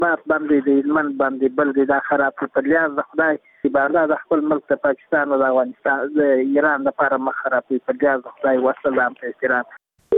مات باندې د هلمند باندې بل دی دا خراب په لیاز د خدای عبادت د خپل ملک د پاکستان او د افغانستان د ایران لپاره مخ خراب په لیاز د خدای وسلام په احترام.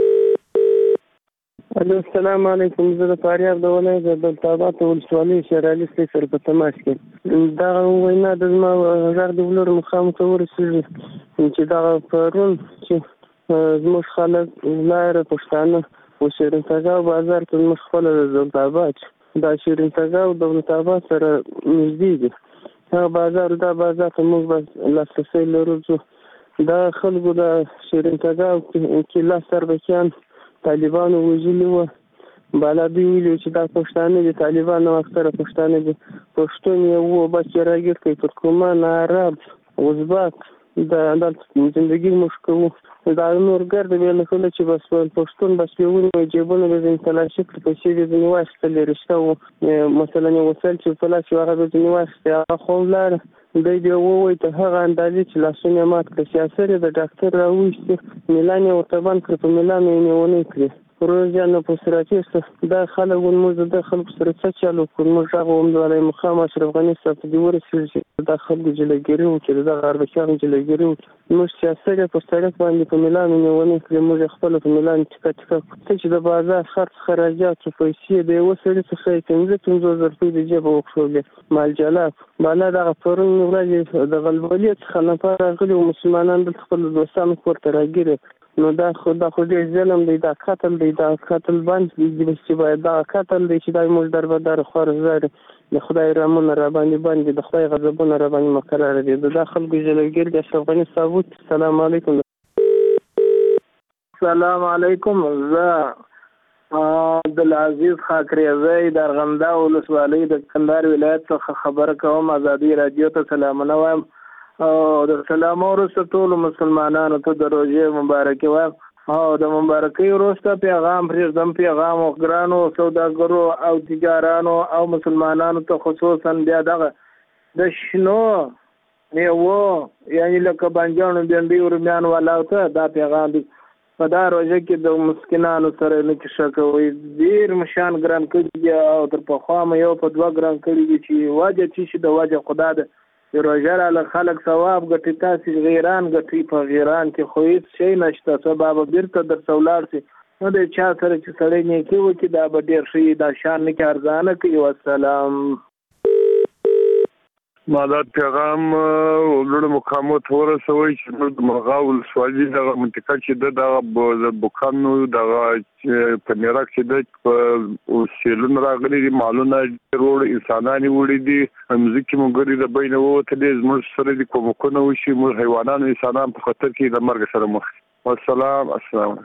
السلام علیکم. زه د فاریاب د ولایت د دولت‌آباد ولسوالۍ شېرعلي سره په تماس کې دا وینا د زما غږ د ولر مخام ته ورسېږي چې دا پرون چې زموږ خلک لاره پښتانه و شیرین تګاو بازار ته زموږ خپل د دولت‌آباد دا شیرین تګاو دولت‌آباد سره نږدې دي. هغه بازار ته موږ بس لاسرسی لرو. دا خلکو د شیرین تګاو کې لاس تربچیان طالبانو وژلي وو. بالا دوی ویلي چې دا پښتانه دي، طالبانو اکثره پښتانه دي. پښتون یې وو بس یې راګیر کوي ترکمان، عرب، ازبک دلته زندګي موږ کوو. دا نور ګرد بیا له کله چې بس پښتون بس بیا ونیوی جیبونه به ځینې تلاشي کړي، پیسې به ځینې واخیستلې، رشته وو مثلا یو وسایل چې په لاس هغه به ځینې واخیستې، هغه خو ولاړه. دی بیا ووایي ته هغه اندازې چې لاسونه یې مات کړه، سیاسر یې د ډاکټر راوویستې، میلان یې ورته بند کړه، په میلان یې نیونی کړې. روزانه په سراتیسته دا خلک موږ د خلکو سره څه چالو کړو. موږ هغه هم د ولای مخام اشرف غني صاحب ته دې ورسېږي چې دا خلکو جلګیري وکړي، دغه اربکیانو جلګیري وکړي. موږ سیاسر یې په سړک باندې په میلان یې نیونی کړې، موږ خپله په میلان ټیکه ته چې د بازار خرڅ خراجات پیسې د یوه سړي څخه 50,000 روپۍ د جیبه وکښولې مالجلاب. بالا دغه پرون ورځې د غلبلې څخه نفر راغلي وو مسلمانان دلته خپل دوستانو کور ته راګیرې. نو دا خو ډېر ظلم دی، دا قتل دی، دا قتل بند دی چې باید دا قتل دی چې دا موږ دربدار خوار زاري د خدای رحمونه را باندې د خدای غضبونه را باندې مقرره دي. دا خلکو جلګیر د اشرف غني ثابت. السلام علیکم. السلام علیکم. زه عبدالعزیز خاکریزی د ارغنداو ولسوالۍ د کندهار ولایت څخه خبره کوم. ازادي رادیو ته سلامونه وایم او د سلام وروسته ټولو مسلمانانو ته د روژې مبارکي وایم او د مبارکۍ وروسته پیغام پرېږدم، پیغام ګرانو سوداګرو او تجارانو او مسلمانانو ته خصوصا بیا دغه د شنو میوو یعنې لکه بانجانو، بینډۍ، رومیان والاو ته دا پیغام دی په دا روژه کې د مسکینانو سره نه کیسه کوئ. ډېر مشان ګران کړي دي او تر پخوا مې یو په 2 ګران کړي دي چې وجه چې شي د وجه خدا ده. روژه راله خلک ثواب ګټي، تاسې غیران ګټي. په غیران کې خو هېڅ شی نشته، سبا به بیرته درته ولاړ شي. نو د چا سره چې سړی نیکي وکړي دا به ډېر ښه وي، دا شان نه کې ارزانه کوي. والسلام. ما دا پیغام ولر مقامو ته ورسوئ چې موږ د مرغاو ولسوالۍ دغه منطقه چې ده دغه بوکانو دغه په میراک چې ده په سیلونه راغلي دي، مالونه روړ انسانان وړي دي، مځکې مونږ د بینه ووتلې، زموږ سره دي کومکونه وشي، موږ حیوانان انسانان په خطر کې د مرګ سره مخ. والسلام. السلام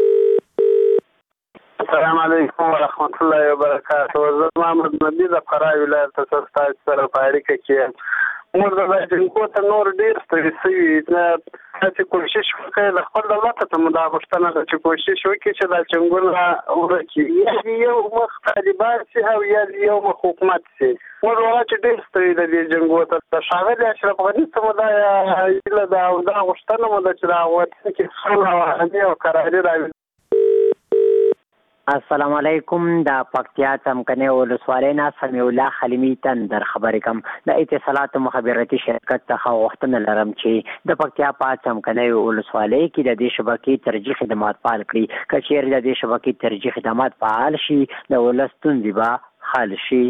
السلام علیکم ورحمت الله وبرکاته. زه محمد نبی د فراه ولایت څخه سره په اړیکه کې موږ د جنګو ته نور ډېر ستړي شوي. تاسې کوشش وکړئ د خپل دولت ته مو دا غوښتنه ده چې کوشش وکړي چې دا جنګونه ورکړي، یا یو مخ طالبان شي او یا یو مخ حکومت شي. موږ وایو چې ډېر ستړي د دې جنګو ته. د ښاغلي اشرف غني ته مو دا هیله ده او دا غوښتنه مو ده چې دا وطن کې صلح او امني او قراري راوي. السلام علیکم. د پکتیا څمکنیو ولسوالۍ نه سمیع الله خلیمي تندر خبرې کوم. د اتصالات مخابراتي شرکت څخه غوښتنه لرم چې د پکتیا په څمکنیو ولسوالۍ کې د دې شبکې ترجیح خدمات فعال کړي. که چیرې د دې شبکې ترجیح خدمات فعال شي د ولس ستونزې به حل شي.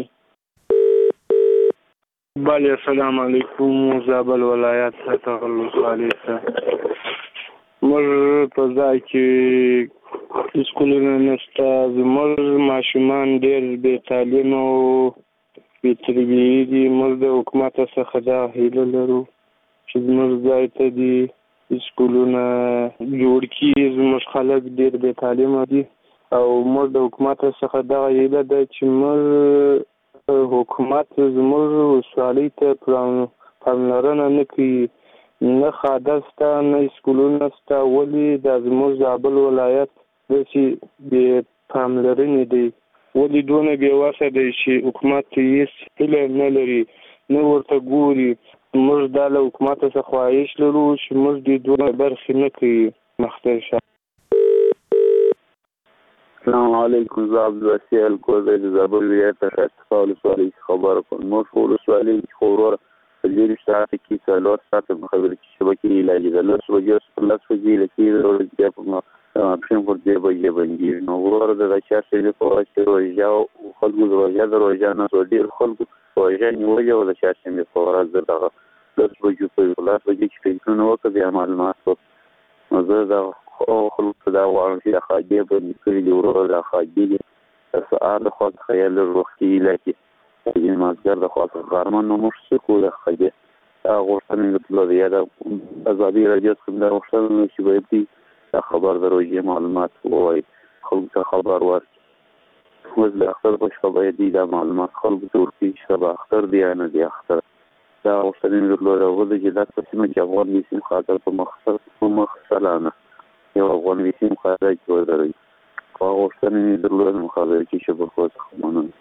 بله السلام علیکم. زابل ولایت څخه ولسوالۍ څخه موږ په ځای کې اسکولونه نشته، زموږ ماشومان ډېر بې تعلیمه او بې تربیې دي. موږ د حکومت څخه دا هیله لرو چې زموږ ځای ته دي اسکولونه جوړ کړي. زموږ خلک ډېر بې تعلیمه دي او موږ د حکومت څخه دا هیله ده چې موږ حکومت زموږ ولسوالۍ ته پاملرنه نه کوي، نه خاده شته نه اسکولونه شته. ولې دا زموږ زابل ولایت داسې بې پاملرنې دی؟ ولې دونه بېوسه دی چې حکومت هېڅ هیله نه لري، نه ورته ګوري؟ موږ دا له حکومت څخه خواهش لرو چې موږ دې دونه برخې نه کوي. مخته شه. السلام علیکم. زه عبدالوسیع الکوزی د زابل ولایت څخه استفا ولسوالۍ خبره کوم. موږ په ولسوالۍ کې خو ورور په دېرش ساعته کې څلور ساعته مخابراتي شبکې علاج ده. 10 بجې څخه 10 بجې لکې بیا په اپشن پر دې بجې باندې نو ورور د چارشې په واسطه روزه او خلکو د روزه نه ډېر خلکو روزه نیولې او د چارشې په ورځ دغه 10 بجې په 10 بجې چې ټلیفون وکړ بیا معلومات نو زه دا خلکو دا وایم چې د خاجې باندې کړي دي ورور د خاجې دي سهار د خوا څخه یې لږ وختي علاجې د مازدیګر د خوا څخه غرمه نو موږ څه کوو د خاجې دا غوښتنې درلوده یا د ازادي راډیو څخه دا غوښتنه چې باید دا خبر د روژې معلومات ووایي خلکو ته خبر ورکړي. اوس د اختر په شپه باید دا معلومات خلکو ته ورکړي چې سبا اختر دی یا نه دی اختر. دا غوښتنې درلوده هغه چې دا قسمه چې افغان ویسیم خاطر په مخ سلانه یو افغان ویسیم خاطر چې ودروي هغه غوښتنې درلوده مخابراتي شبکو څخه مننه.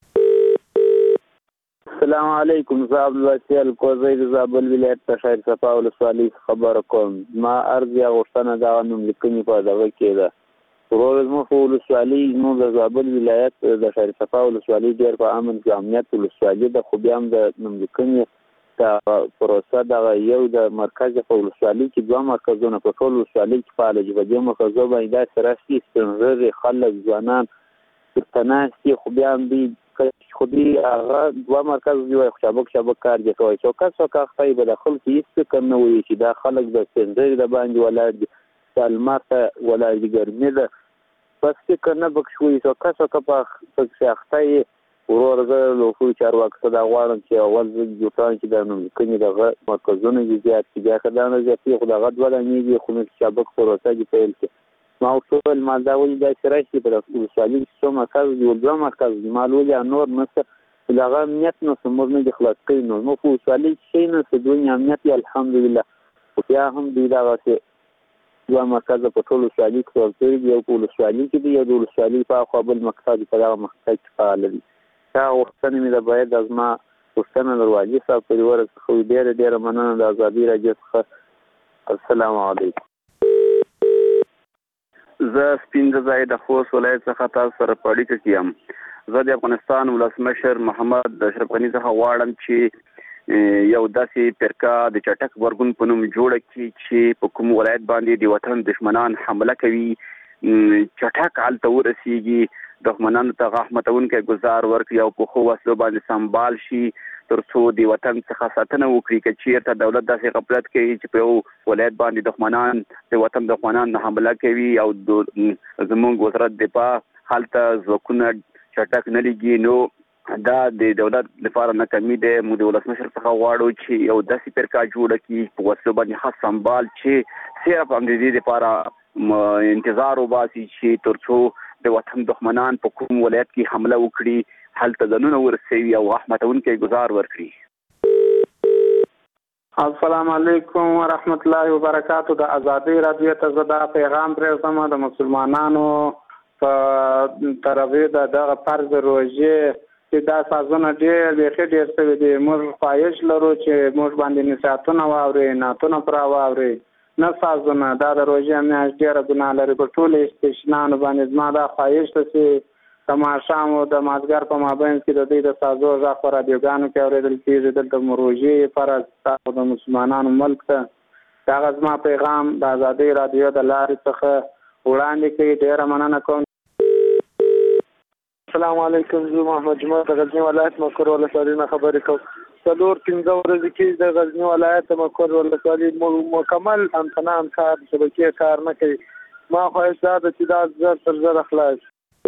السلام علیکم. زه عبدالوسیع الکوزی د زابل ولایت څخه استفا ولسوالۍ خبره کوم. ما عرض یا غوښتنه دغه نوملیکنې په دغه کې ده. ورور زموږ په ولسوالۍ زموږ د زابل ولایت د شریفه ولسوالۍ ډېر په امن کې امنیت ولسوالۍ ده خو بیا هم د نوملیکنې دا پروسه دغه یو د مرکز په ولسوالۍ کې 2 مرکزونه په ټول ولسوالۍ کې فعال دي. په دې مرکزو باندې دا سراسي سپینږیري خلک ځوانان ورته ناستي خو بیا هم دي خو دې هغه 2 مرکز دی شبک کار دي کوي چې کس وکړي به د خلکو هیڅ فکر نه وي چې دا خلک د سپینږیري د باندې ولاړ دي د الماته ولاړ دي ګرمي ده بس فکر نه بکښوي چې کس وکړي په اخته ورور زه لوکو چارواکو ته دا غواړم چې اول جوړان چې د نوملیکنې دغه مرکزونه دي زیات چې بیا که دا نه زیاتې خو دغه 2 دانې دي خو نو شبک پروسه دي پیل کړي. ما وویل ما دا ولې داسې راشي په ولسوالۍ کې څو مرکز دي 2 مرکز دي ما ولې نور نشته دغه امنیت نو زموږ نه دي خلاص کړي نو موږ په ولسوالۍ کې شی نه څه دنیا امنیت یې الحمدلله خو بیا هم دوی دغسې 2 مرکز په ټول ولسوالۍ کې ورکړي دي یو په ولسوالۍ کې دي یو د ولسوالۍ په اخوا بل مقصد په دغه مقصد کې فعال دي. دا غوښتنې مې ده باید از ما غوښتنه د واجب صاحب پریوار څخه ډېره مننه د ازادي راډیو څخه. السلام علیکم. زه سپین ځای د خوست ولایت څخه تاسو سره په اړیکه کې یم. زه د افغانستان ولسمشر محمد اشرف غني څخه غواړم چې یو داسې فرقه د چټک غبرګون په نوم جوړه کړي چې په کوم ولایت باندې د وطن دشمنان حمله کوي چټک هلته ورسیږي دښمنانو ته غاښمتونکی ګزار ورکړي او په ښو وسلو باندې سمبال شي تر څو د وطن څخه ساتنه وکړي. که چېرته دولت داسې غفلت کوي چې په یو ولایت باندې دښمنان د وطن دښمنان حمله کوي او زموږ وزارت دفاع هلته ځواکونه چټک نه لګي نو دا د دولت لپاره ناکامي ده. موږ د ولسمشر څخه غواړو چې یو داسې فرقه جوړه کړي په وسلو باندې ښه سمبال چې صرف هم د دې لپاره انتظار وباسي چې تر څو د وطن دښمنان په کوم ولایت کې حمله وکړي هلته ځانونه ورسوي او غاښمتونکی ګزار ورکړي. السلام علیکم ورحمت الله وبرکاتو. د ازادي راډیو ته زه دا پیغام پرېږدم د مسلمانانو په طرفې دغه فرض روژې چې دا سازونه بیخي ډېر شوي دي. موږ خواهش لرو چې موږ باندې نصیحتونه واورئ نعتونه پرې واورئ نه سازونه دا د روژې میاشت ډېره ګناه لري په ټولو استشنانو باندې. زما دا خواهش ده چې د ماښام او د مازدیګر په مابین کې د دوی د سازو غږ په راډیوګانو کې اورېدل کېږي. دلته روژې فرض تاسو د مسلمانانو ملک ته دغه زما پیغام د ازادۍ راډیو د لارې څخه وړاندې کوي. ډېره مننه کوم. السلام علیکم. زه محمد جمعه د غزني ولایت مکر ولسوالۍ نه خبرې کوم. 4-5 ورځې کې د غزني ولایت مکر ولسوالۍ مکمل همچنان کار شبکې کار نه کوي. ما خواهش دا ده چې دا زر تر زره خلاص.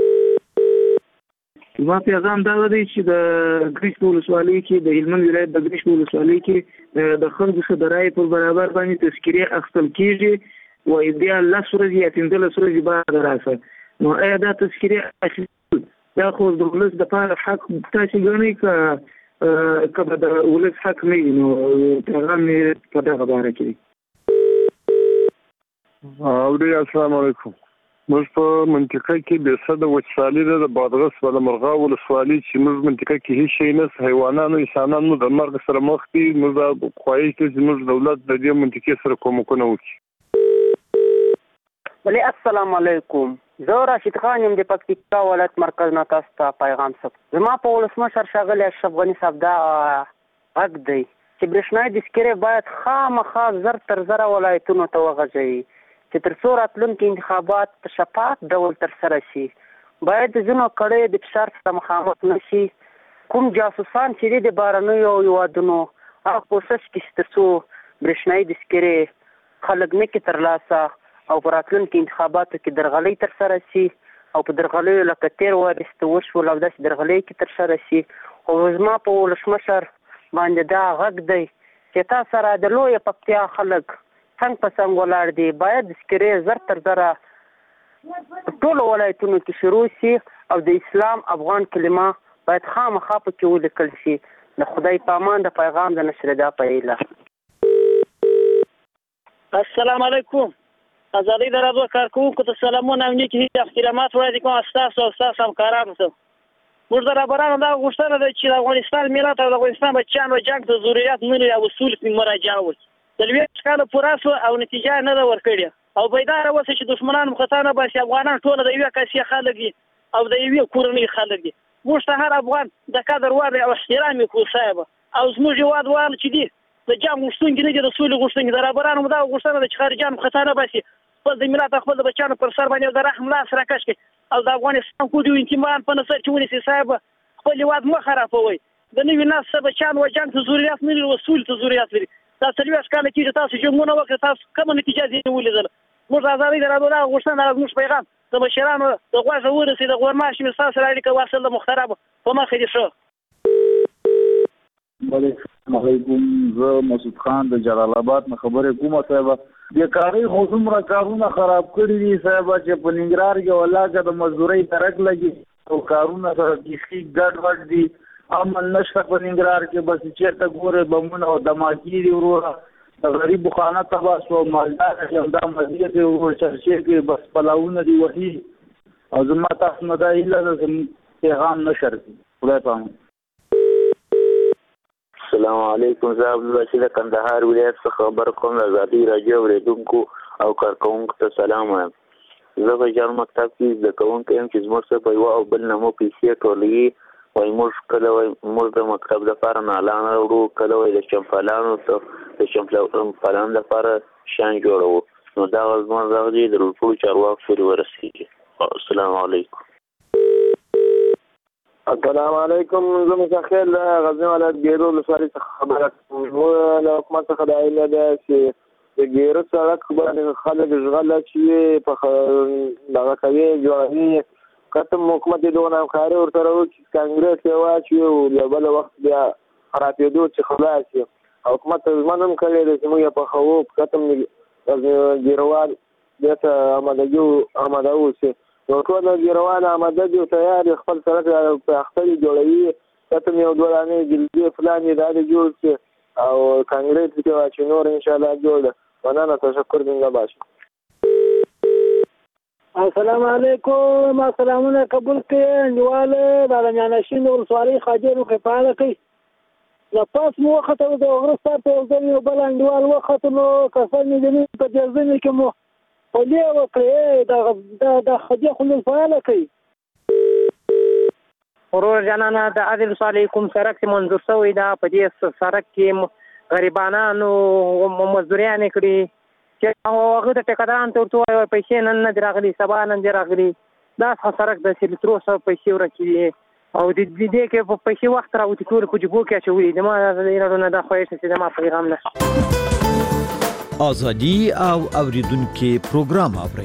ما پیغام دا دی چې د ګریش ولسوالۍ کې د هلمند ولایت د ګریش ولسوالۍ کې د خلکو څخه د رایې پر برابر باندې تذکیرې اخیستل کېږي وایي بیا 10 ورځې یا 15 ورځې بعد راسه. نو آیا دا تذکیرې اخیستل دا خو د ولس دپاره حق تاسې ګڼئ که د ولس حق نه وي؟ نو پیغام مې په دغه باره کې دی. السلام علیکم. موږ په منطقه کې بېسده وچکالي ده. د بادغیس بالامرغه ولسوالۍ چې موږ منطقه کې هیڅ شی نشته حیوانانو انسانان مو د مرګ سره مخ دي. موږ دا خواهش کوو چې موږ دولت د دې منطقې سره کومکونه وکړي. ولی السلام علیکم. زه راشد خان یم د پکتیکا ولایت مرکز نه تاسو ته پیغام سم. زما په ولسمشر ښاغلی اشرف غني صاحب دا غږ دی چې برېښنایي تذکرې باید خامخا زر تر زره ولایتونو ته وغځوي چې تر څو راتلونکي انتخابات په شفاف ډول ترسره شي. باید د ځینو کړیو د فشار سره مخامخ نه شي. کوم جاسوسان چې دي د بهرنیو هېوادونو هغه کوشش کوي تر څو برېښنایي تذکرې خلک نه کړي ترلاسه او په راتلونکي انتخاباتو کې درغلۍ ترسره شي او په درغلیو لکه تېر وارث وشول او داسې درغلۍ کې ترسره شي. او زما په ولسمشر باندې دا غږ دی چې تا سره د لویه پکتیا خلک څنګ په څنګ ولاړ دي. باید تذکرې زر تر زره ټولو ولایتونو کې شروع شي او د اسلام افغان کلمه باید خامخا پکې ولیکل شي. د خدای په امان د پیغام د نشر دا پیله. السلام علیکم. ازادي د راډیو کارکونکو ته سلامونه او نیکی احترامات وړاندې کوم. تاسو او تاسو همکارانو ته موږ د رهبرانو دا غوښتنه ده چې د افغانستان ملت او د افغانستان بچیانو جنګ ته ضرورت نه لري او اصول په مراجعه وکړي. د 20 کال پوره شو او نتیجه نه ده ورکړې او بیدار اوسه چې دښمنان مخاطب نه باسي. افغانان ټول د یوه کاسي خلک دي او د یوه کورنۍ خلک دي. موږ ته هر افغان د قدر وړ او احترام کو صاحب او زموږ هېواد وال چې دي د جنګ غوښتونکي نه دي، د سولې غوښتونکي. د رهبرانو دا غوښتنه ده چې خارجیان مخاطب نه باسي، خپل د ملت خپل د بچیانو پر سر باندې د رحم لاس راکش کړي او د افغانستان کو دي انتمام په نظر کې ونیسي. صاحب خپل هېواد مه خرابوئ. د نوي نسل بچیان و جنګ ته ضرورت نه لري او سولې ته ضرورت لري. دا 40 کاله کېږي تاسو جنګونه وکړه، تاسو کومه نتیجه ځینې ولیدله. موږ د ازادۍ د راډیو دا غوښتنه ده، زموږ پیغام د مشرانو د غوږه ورسېد. د غورماشي مې ستاسو سره اړیکه واصل د مخترب په مخه دې ښه. السلام علیکم. زه مسعود خان د جلال آباد نه خبرې کوم. صاحب د کاري خو څومره کارونه خراب کړي دي صاحب چې په ننګرهار کې ولاکه د مزدورۍ درک لګي او کارونه سره کیسې ګډ دي. امن نشته په ننګرهار کې، بس چېرته ګورې بمونه او دماکي دي وروره. د غریبو خانه تباه شو، مالدار همدا مزیت یې ورور چرچې کې بس پلاونه دي وهي. او زما تاسو نه دا هیله ده چې پیغام نشر کړي. خدای پامان. السلام علیکم. زه عبدالباسط د کندهار ولایت څخه خبر کوم. د ازادۍ راډیو اورېدونکو او کارکوونکو ته سلام وایم. زه په جان مکتب کې زده کوونکی یم چې زموږ څخه په یوه او بل نه مو پیسې ټولوي. وایي موږ کله وایي موږ د مکتب لپاره نالان راوړو، کله وایي د چمپلانو لپاره شیان جوړوو. نو دغه زموږ غږ دی د ټولو چارواکو پورې ورسېږي. السلام علیکم. السلام علیکم. زه متخیل غزنی ولایت ګیرو ولسوالۍ څخه خبره کوم. له حکومت څخه دا هیله ده چې د ګیرو سړک باندې خلک ژغله چې په دغه کوي جوړوي. کتم حکومت یې دغه همکاري ورسره وکړي، کانګرس یې واچوي او له بل وخت بیا خرابېدو چې خلاص شي. حکومت ته ژمن هم کړی دی چې موږ یې پخوو. کتم ګیروال دې ته اماده اوسي. نو ټول ګیروان آماده دي او تیار دي، خپل سړک په اختر جوړوي. کتم یو دوه دانې جلدې فلان یې دا جوړ شي او کانګرس کې واچي. نور انشاءالله جوړ ده. مننه، تشکر. زنده باشي. السلام علیکم. سلامونه قبول کړئ. انډیواله د عالمیانشین د ولسوالۍ خاجر فعاله کوي. له پاس مو وختو د وروسته په یو بل انډیوال وختو نو کسان مې په جرزمې کې مو ولې وکړې د خدای خلک فعاله کوي. ورور جانانه د عادل ولسوالۍ کوم سړک چې منظور شوی دا په دې سړک کې غریبانانو مزدوریانې کړي چې هغه د ټیکدارانو ته ورته وایي پیسې نن نه دي راغلي، سبا نن دي راغلي. دا سړک د 300 پیسې ورکړي دي او د دې کې په پیسې وخت راوتي ټول په جیبو کې اچوي. زما د ایرانو دا خوښ چې زما پیغام نه ازادي او اوریدونکو پروګرام اوري.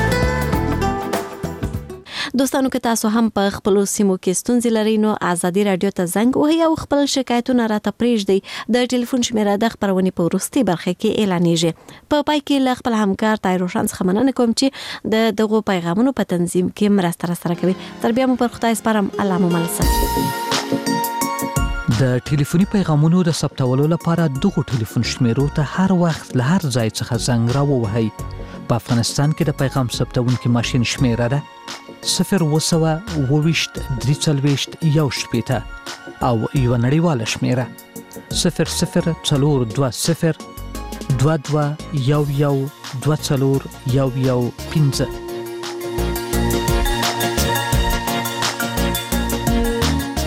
دوستانو که تاسو هم په خپل سیمو کې ستونزې لرئ نو ازادي رادیو ته زنګ وهئ او خپل شکایتونه راته پرېږدئ. د ټلیفون شمیره د خبرونې په وروستۍ برخه کې اعلانېږي. په پای کې له خپل همکار طاهر روشن څخه مننه کوم چې د دغو پیغامونو په تنظیم کې مرسته راسره کوي. تر بیا مو پر خدای سپارم. الله مو مل ساتي. د ټلیفوني پیغامونو د ثبتولو لپاره دغه ټلیفون شمیرو ته هر وخت له هر ځای څخه زنګ راووهئ. په افغانستان کې د پیغام ثبتونکي ماشین شمیره ده 020 340 1 او یو نړیواله شمیره 0042 22 11 24 11 15.